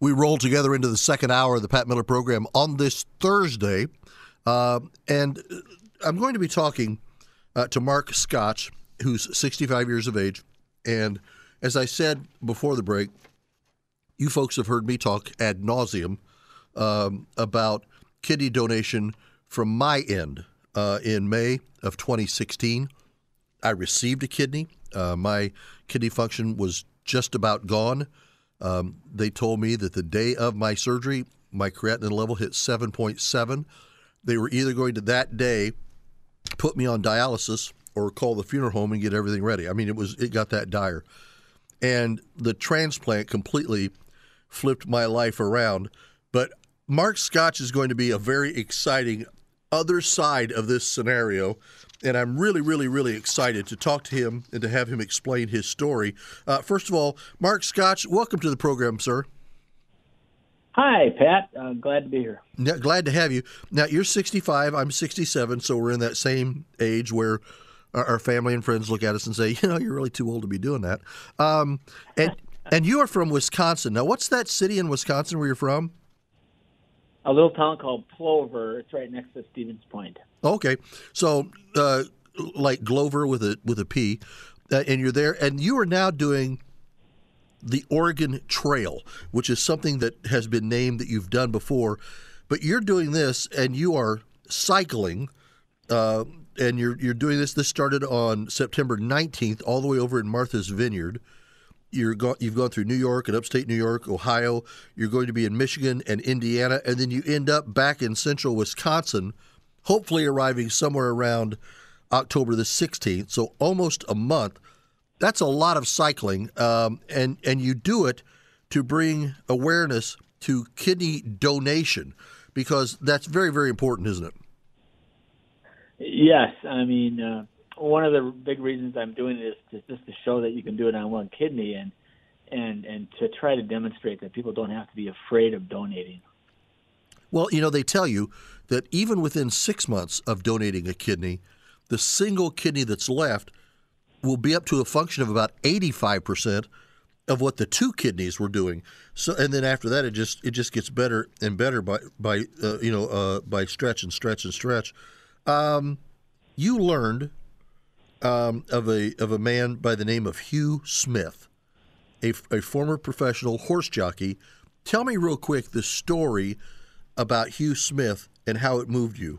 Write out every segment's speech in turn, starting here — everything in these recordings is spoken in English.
We roll together into the second hour of the Pat Miller program on this Thursday. And I'm going to be talking to Mark Scotch, who's 65 years of age. And as I said before the break, you folks have heard me talk ad nauseum about kidney donation from my end. In May of 2016, I received a kidney. My kidney function was just about gone. They told me that the day of my surgery, my creatinine level hit 7.7. They were either going to that day put me on dialysis or call the funeral home and get everything ready. I mean, it got that dire. And the transplant completely flipped my life around. But Mark Scotch is going to be a very exciting other side of this scenario. And I'm really, really, really excited to talk to him and to have him explain his story. First of all, Mark Scotch, welcome to the program, sir. Hi, Pat. Glad to be here. Yeah, glad to have you. Now, you're 65, I'm 67, so we're in that same age where our family and friends look at us and say, you're really too old to be doing that. And you are from Wisconsin. Now, what's that city in Wisconsin where you're from? A little town called Plover. It's right next to Stevens Point. Okay, so like Glover with a P, and you're there, and you are now doing the Oregon Trail, which is something that has been named that you've done before, but you're doing this, and you are cycling, and you're doing this. This started on September 19th, all the way over in Martha's Vineyard. You've gone through New York and upstate New York, Ohio. You're going to be in Michigan and Indiana, and then you end up back in central Wisconsin, hopefully arriving somewhere around October the 16th, so almost a month. That's a lot of cycling, and you do it to bring awareness to kidney donation, because that's very, very important, isn't it? Yes. I mean, one of the big reasons I'm doing it is just to show that you can do it on one kidney and to try to demonstrate that people don't have to be afraid of donating. Well, they tell you that even within 6 months of donating a kidney, the single kidney that's left will be up to a function of about 85% of what the two kidneys were doing. So, and then after that, it just gets better and better by stretch and stretch and stretch. You learned of a man by the name of Hugh Smith, a former professional horse jockey. Tell me real quick the story about Hugh Smith and how it moved you.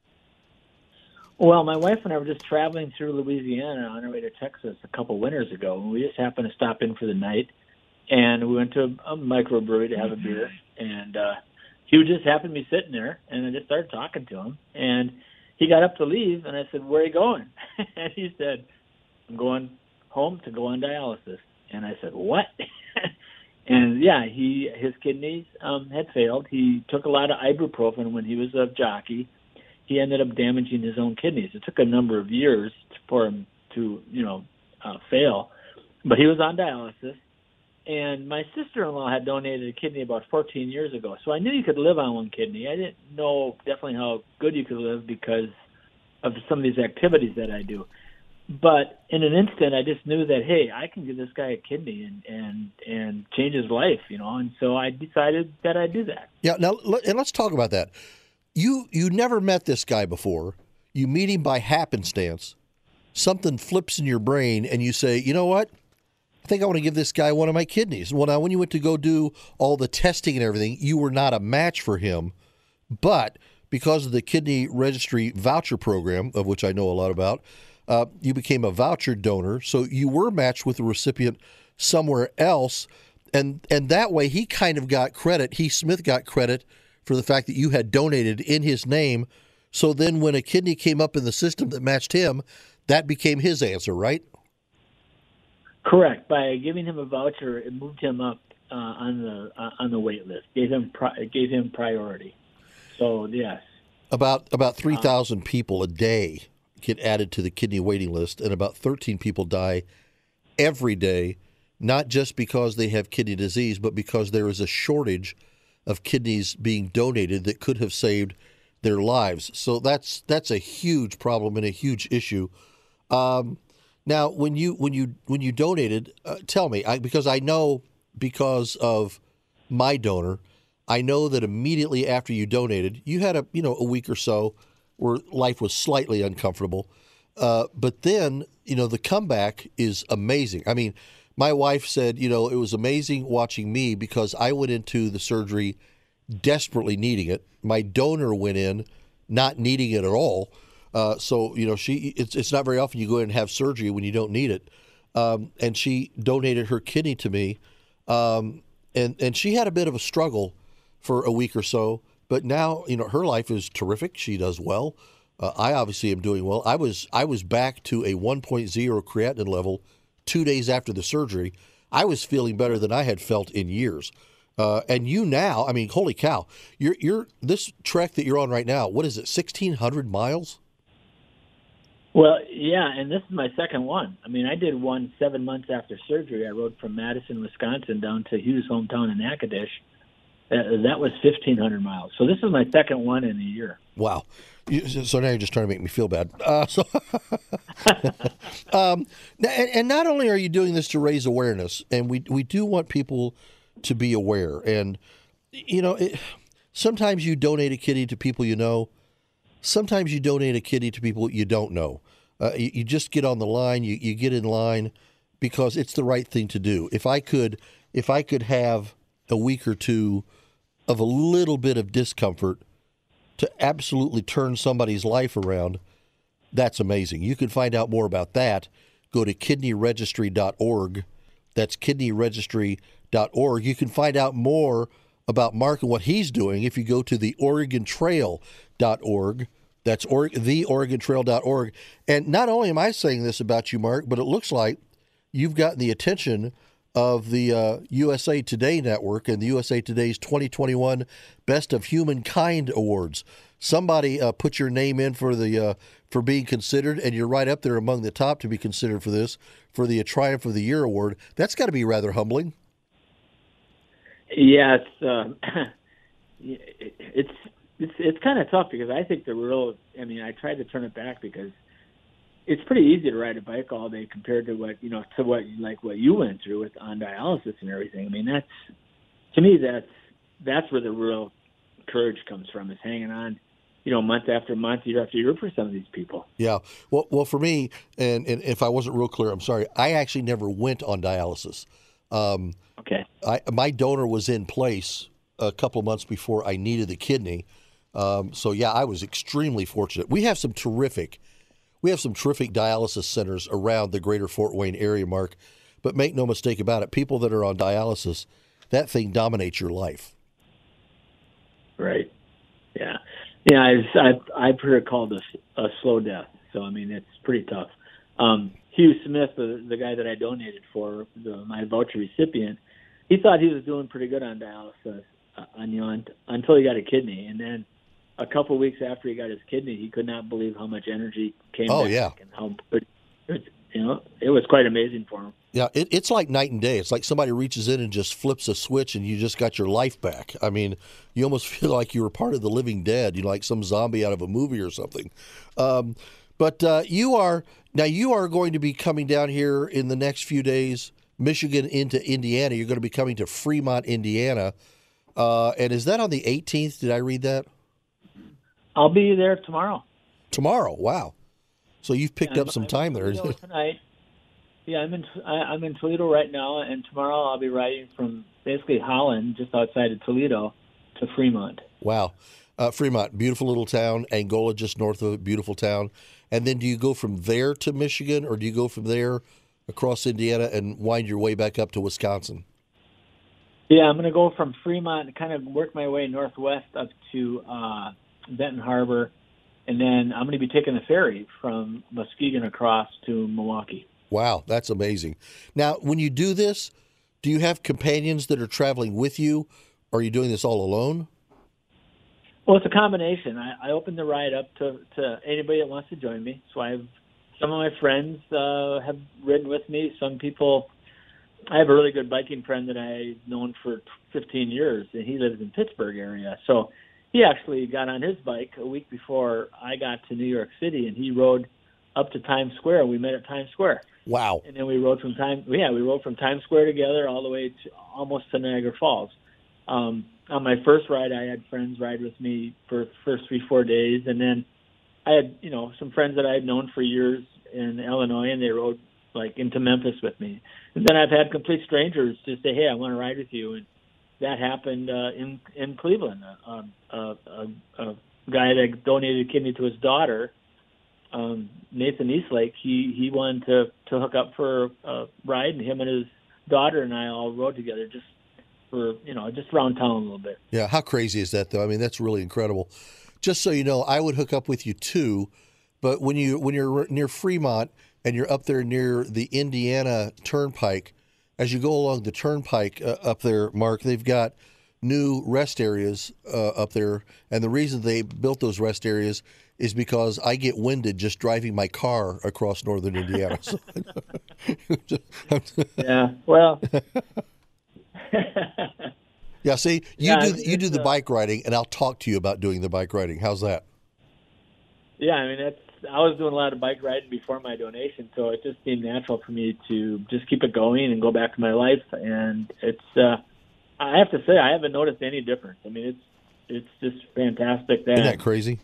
Well, my wife and I were just traveling through Louisiana on our way to Texas a couple winters ago, and we just happened to stop in for the night, and we went to a microbrewery to have a beer, and Hugh just happened to be sitting there, and I just started talking to him, and he got up to leave, and I said, "Where are you going?" And he said, "I'm going home to go on dialysis." And I said, "What?" And yeah, his kidneys had failed. He took a lot of ibuprofen when he was a jockey. He ended up damaging his own kidneys. It took a number of years for him to, fail. But he was on dialysis. And my sister-in-law had donated a kidney about 14 years ago. So I knew you could live on one kidney. I didn't know definitely how good you could live because of some of these activities that I do. But in an instant, I just knew that, hey, I can give this guy a kidney and change his life, And so I decided that I'd do that. Yeah, now, and let's talk about that. You never met this guy before. You meet him by happenstance. Something flips in your brain, and you say, you know what? I think I want to give this guy one of my kidneys. Well, now, when you went to go do all the testing and everything, you were not a match for him. But because of the Kidney Registry Voucher Program, of which I know a lot about, you became a voucher donor. So you were matched with a recipient somewhere else. And that way, he kind of got credit. Smith got credit for the fact that you had donated in his name. So then when a kidney came up in the system that matched him, that became his answer, right? Correct. By giving him a voucher, it moved him up on the wait list. Gave him priority. So yes, about 3,000 people a day get added to the kidney waiting list, and about 13 people die every day, not just because they have kidney disease, but because there is a shortage of kidneys being donated that could have saved their lives. So that's a huge problem and a huge issue. Now, when you donated, tell me, because I know because of my donor, I know that immediately after you donated, you had a week or so where life was slightly uncomfortable. But then, the comeback is amazing. I mean, my wife said, it was amazing watching me because I went into the surgery desperately needing it. My donor went in not needing it at all. So, it's not very often you go in and have surgery when you don't need it. And she donated her kidney to me. And she had a bit of a struggle for a week or so, but now, her life is terrific. She does well. I obviously am doing well. I was back to a 1.0 creatinine level 2 days after the surgery. I was feeling better than I had felt in years. And you now, I mean, holy cow, you're this trek that you're on right now. What is it? 1,600 miles? Well, yeah, and this is my second one. I mean, I did one 7 months after surgery. I rode from Madison, Wisconsin down to Hugh's hometown in Natchitoches. That was 1,500 miles. So this is my second one in a year. Wow. So now you're just trying to make me feel bad. And not only are you doing this to raise awareness, and we do want people to be aware. And, sometimes you donate a kidney to people you know. Sometimes you donate a kidney to people you don't know. You just get on the line. You get in line because it's the right thing to do. If I could have a week or two of a little bit of discomfort to absolutely turn somebody's life around, that's amazing. You can find out more about that. Go to kidneyregistry.org. That's kidneyregistry.org. You can find out more about Mark and what he's doing if you go to the OregonTrail.org. That's theOregonTrail.org. And not only am I saying this about you, Mark, but it looks like you've gotten the attention of the USA Today Network and the USA Today's 2021 Best of Humankind Awards. Somebody put your name in for being considered, and you're right up there among the top to be considered for the Triumph of the Year award. That's got to be rather humbling. Yeah, it's kind of tough because I think I tried to turn it back because it's pretty easy to ride a bike all day compared to what you went through with on dialysis and everything. I mean, that's where the real courage comes from, is hanging on, month after month, year after year for some of these people. Yeah. Well, for me, and if I wasn't real clear, I'm sorry. I actually never went on dialysis. Okay. My donor was in place a couple of months before I needed the kidney. So yeah, I was extremely fortunate. We have some terrific dialysis centers around the greater Fort Wayne area, Mark. But make no mistake about it, people that are on dialysis, that thing dominates your life. Right. Yeah. Yeah. I've heard it called a slow death. So, I mean, it's pretty tough. Hugh Smith, the guy that I donated for, my voucher recipient, he thought he was doing pretty good on dialysis until he got a kidney. And then a couple of weeks after he got his kidney, he could not believe how much energy came back. Yeah. And how good, it was quite amazing for him. Yeah, it's like night and day. It's like somebody reaches in and just flips a switch and you just got your life back. I mean, you almost feel like you were part of the living dead, like some zombie out of a movie or something. But you are going to be coming down here in the next few days, Michigan into Indiana. You're going to be coming to Fremont, Indiana. And is that on the 18th? Did I read that? I'll be there tomorrow. Tomorrow? Wow. So you've picked up some time there. Tonight. Yeah, I'm in Toledo right now, and tomorrow I'll be riding from basically Holland, just outside of Toledo, to Fremont. Wow. Fremont, beautiful little town. Angola, just north of it, beautiful town. And then do you go from there to Michigan, or do you go from there across Indiana and wind your way back up to Wisconsin? Yeah, I'm going to go from Fremont and kind of work my way northwest up to Benton Harbor, and then I'm going to be taking the ferry from Muskegon across to Milwaukee. Wow, that's amazing. Now, when you do this, do you have companions that are traveling with you, or are you doing this all alone? Well, it's a combination. I open the ride up to anybody that wants to join me. So some of my friends have ridden with me. Some people, I have a really good biking friend that I've known for 15 years, and he lives in Pittsburgh area. So he actually got on his bike a week before I got to New York City, and he rode up to Times Square. We met at Times Square. Wow. And then we rode from Times Square together all the way to almost to Niagara Falls. On my first ride, I had friends ride with me for the first 3-4 days, and then I had, some friends that I had known for years in Illinois, and they rode like into Memphis with me. And then I've had complete strangers just say, "Hey, I want to ride with you." And that happened in Cleveland. A guy that donated a kidney to his daughter, Nathan Eastlake, he wanted to hook up for a ride, and him and his daughter and I all rode together just for, just around town a little bit. Yeah, how crazy is that, though? I mean, that's really incredible. Just so you know, I would hook up with you too, but when you're near Fremont and you're up there near the Indiana Turnpike, as you go along the Turnpike up there, Mark, they've got new rest areas up there, and the reason they built those rest areas is because I get winded just driving my car across northern Indiana. Yeah, well. Yeah, see, you do the bike riding, and I'll talk to you about doing the bike riding. How's that? Yeah, I mean, I was doing a lot of bike riding before my donation, so it just seemed natural for me to just keep it going and go back to my life. And it's, I have to say, I haven't noticed any difference. I mean, it's just fantastic. Isn't that crazy?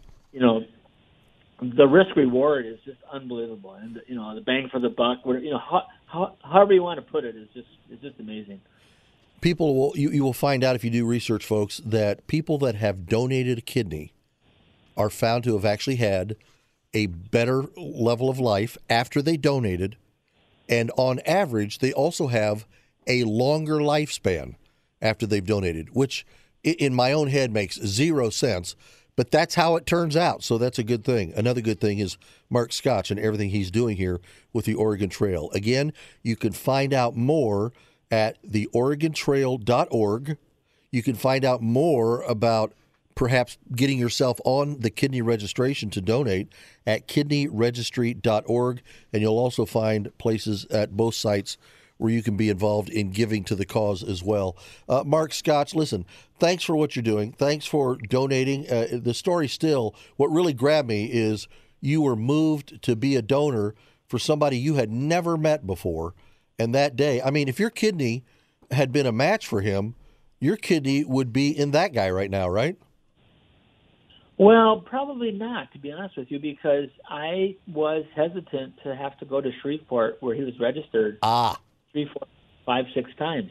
The risk reward is just unbelievable, and the bang for the buck, however you want to put it, is just amazing. People will you will find out if you do research, folks, that people that have donated a kidney are found to have actually had a better level of life after they donated, and on average, they also have a longer lifespan after they've donated, which in my own head makes zero sense, but that's how it turns out, so that's a good thing. Another good thing is Mark Scotch and everything he's doing here with the Oregon Trail. Again, you can find out more at theoregontrail.org. You can find out more about perhaps getting yourself on the kidney registration to donate at kidneyregistry.org, and you'll also find places at both sites where you can be involved in giving to the cause as well. Mark Scotch, listen, thanks for what you're doing. Thanks for donating. The story still, what really grabbed me is you were moved to be a donor for somebody you had never met before. And that day, I mean, if your kidney had been a match for him, your kidney would be in that guy right now, right? Well, probably not, to be honest with you, because I was hesitant to have to go to Shreveport where he was registered 3, 4, 5, 6 times.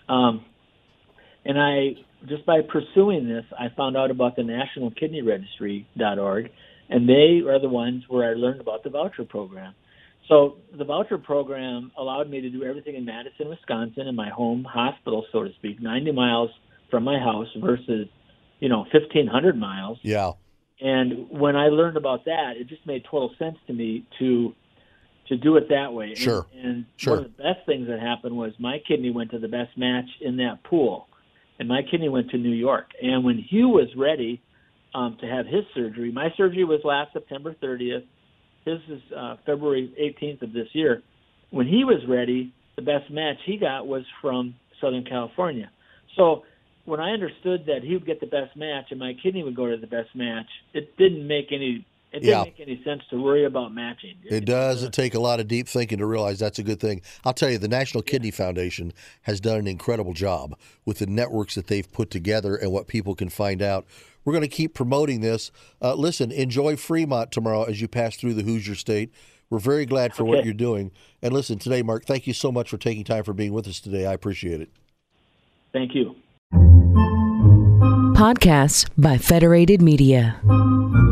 And I, just by pursuing this, I found out about the National Kidney Registry.org, and they are the ones where I learned about the voucher program. So the voucher program allowed me to do everything in Madison, Wisconsin, in my home hospital, so to speak, 90 miles from my house versus, 1,500 miles. Yeah. And when I learned about that, it just made total sense to me to do it that way. Sure. And sure. One of the best things that happened was my kidney went to the best match in that pool, and my kidney went to New York. And when Hugh was ready to have his surgery, my surgery was last September 30th. His is February 18th of this year. When he was ready, the best match he got was from Southern California. So when I understood that he would get the best match and my kidney would go to the best match, it didn't make any sense to worry about matching. It does take a lot of deep thinking to realize that's a good thing. I'll tell you, the National Kidney Foundation has done an incredible job with the networks that they've put together and what people can find out. We're going to keep promoting this. Listen, enjoy Fremont tomorrow as you pass through the Hoosier State. We're very glad for what you're doing. And listen, today, Mark, thank you so much for taking time for being with us today. I appreciate it. Thank you. Podcasts by Federated Media.